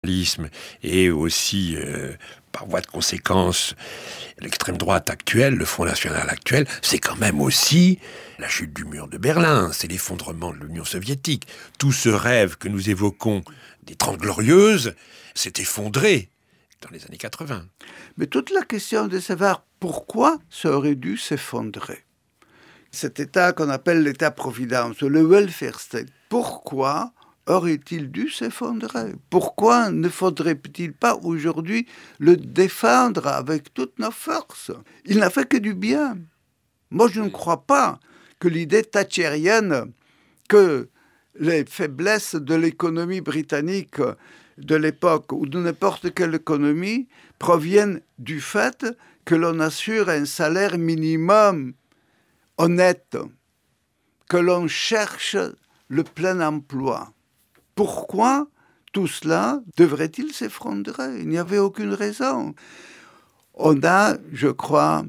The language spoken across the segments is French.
et aussi, par voie de conséquence, l'extrême droite actuelle, le Front National actuel, c'est quand même aussi la chute du mur de Berlin, c'est l'effondrement de l'Union soviétique. Tout ce rêve que nous évoquons des 30 glorieuses s'est effondré dans les années 80. Mais toute la question de savoir pourquoi ça aurait dû s'effondrer. Cet État qu'on appelle l'État-providence, le welfare state, pourquoi aurait-il dû s'effondrer? Pourquoi ne faudrait-il pas aujourd'hui le défendre avec toutes nos forces? Il n'a fait que du bien. Moi, je ne crois pas que l'idée thatchérienne, que les faiblesses de l'économie britannique de l'époque ou de n'importe quelle économie proviennent du fait que l'on assure un salaire minimum honnête, que l'on cherche le plein emploi. Pourquoi tout cela devrait-il s'effondrer? Il n'y avait aucune raison. On a, je crois,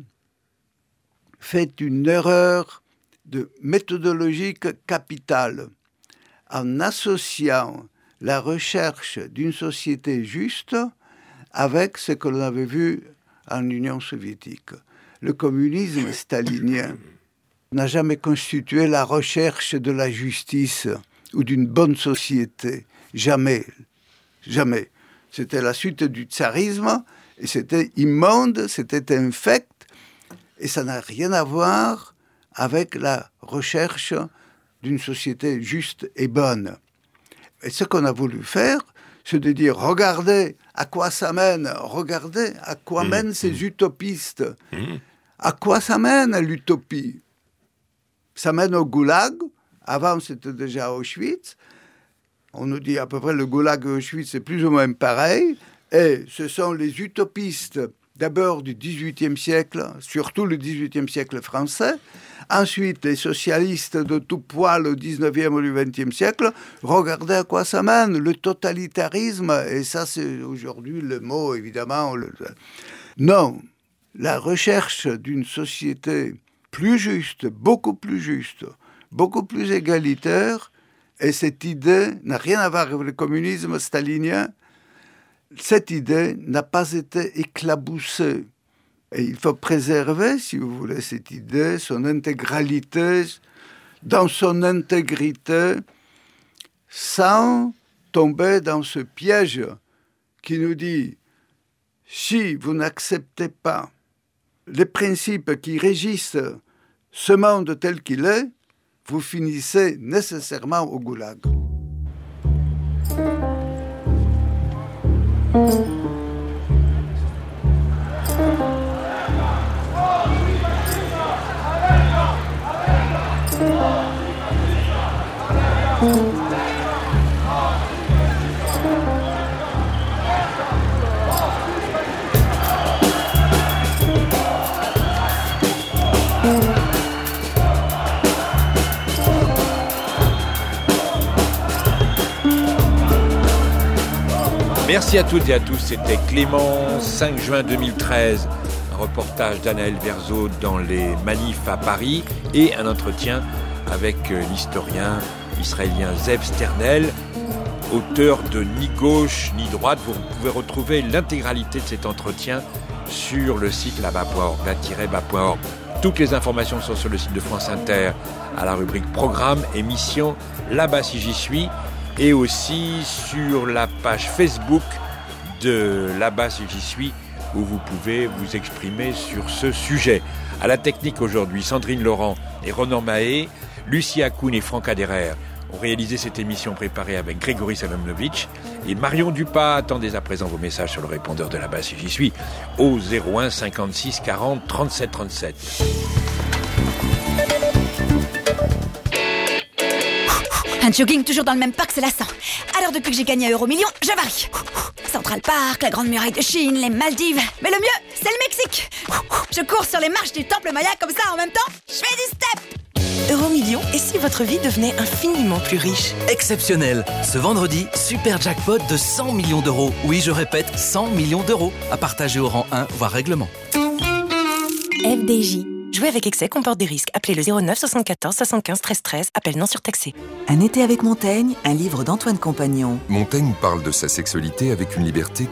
fait une erreur de méthodologique capitale en associant la recherche d'une société juste avec ce que l'on avait vu en Union soviétique. Le communisme stalinien n'a jamais constitué la recherche de la justice ou d'une bonne société. Jamais. Jamais. C'était la suite du tsarisme, et c'était immonde, c'était infect, et ça n'a rien à voir avec la recherche d'une société juste et bonne. Et ce qu'on a voulu faire, c'est de dire, regardez à quoi ça mène, regardez à quoi mènent ces utopistes. À quoi ça mène l'utopie? Ça mène au goulag. Avant, c'était déjà Auschwitz. On nous dit à peu près le goulag et Auschwitz, c'est plus ou moins pareil. Et ce sont les utopistes, d'abord du XVIIIe siècle, surtout le XVIIIe siècle français. Ensuite, les socialistes de tout poil au XIXe ou du XXe siècle. Regardez à quoi ça mène, le totalitarisme. Et ça, c'est aujourd'hui le mot, évidemment. Non, la recherche d'une société plus juste, beaucoup plus égalitaire, et cette idée n'a rien à voir avec le communisme stalinien. Cette idée n'a pas été éclaboussée. Et il faut préserver, si vous voulez, cette idée, son intégralité, dans son intégrité, sans tomber dans ce piège qui nous dit, si vous n'acceptez pas les principes qui régissent ce monde tel qu'il est, vous finissez nécessairement au goulag. Merci à toutes et à tous, c'était Clément, 5 juin 2013, un reportage d'Anaël Verzeau dans les manifs à Paris et un entretien avec l'historien israélien Zev Sternel, auteur de Ni gauche ni droite. Vous pouvez retrouver l'intégralité de cet entretien sur le site là-bas.org, là-bas.org. Toutes les informations sont sur le site de France Inter à la rubrique Programme, émission, là-bas si j'y suis, et aussi sur la page Facebook de là-bas si j'y suis, où vous pouvez vous exprimer sur ce sujet. À la technique aujourd'hui, Sandrine Laurent et Ronan Mahé, Lucie Akoun et Franck Aderer ont réalisé cette émission préparée avec Grégory Salomnovitch et Marion Dupas. Attendez à présent vos messages sur le répondeur de là-bas si j'y suis au 01 56 40 37 37. Un jogging toujours dans le même parc, c'est lassant. Alors depuis que j'ai gagné à Euromillions, je varie. Central Park, la Grande Muraille de Chine, les Maldives. Mais le mieux, c'est le Mexique. Je cours sur les marches du Temple Maya comme ça en même temps. Je fais du step. Euromillions, et si votre vie devenait infiniment plus riche? Exceptionnel. Ce vendredi, super jackpot de 100 millions d'euros. Oui, je répète, 100 millions d'euros. À partager au rang 1, voire règlement. FDJ. Jouer avec excès comporte des risques. Appelez le 09 74 75 13 13. Appel non surtaxé. Un été avec Montaigne, un livre d'Antoine Compagnon. Montaigne parle de sa sexualité avec une liberté